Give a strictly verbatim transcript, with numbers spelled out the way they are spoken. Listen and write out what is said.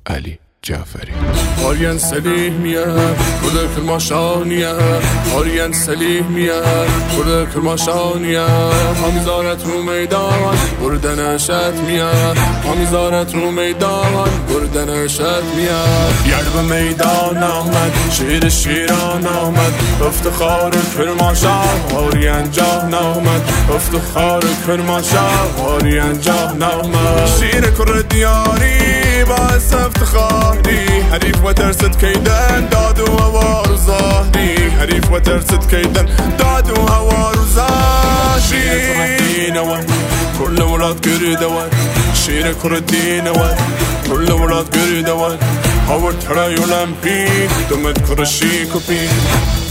علی جعفری. آریان سلیح میاد برده کرماشانیه، آریان سلیح میاد برده کرماشانیه، همیزارت رو میدان برده نشت میاد، همیزارت رو میدان برده نشت میاد. یاد به میدان آمد شیر شیران آمد، افتخار کرمانشاه آریان جان آمد، افتخار کرمانشاه آریان جان آمد. شیر کر دیاری باعث افتخاری، حریف و ترست کیدن داد و هوار و ظاهری، حریف و ترست کیدن داد و هوار و ظاهری. شیر کردین اول کل ولاد گرید اول، شیر کردین اول کل ولاد گرید اول، هاور ترای المپیک دمت کرشی کپی.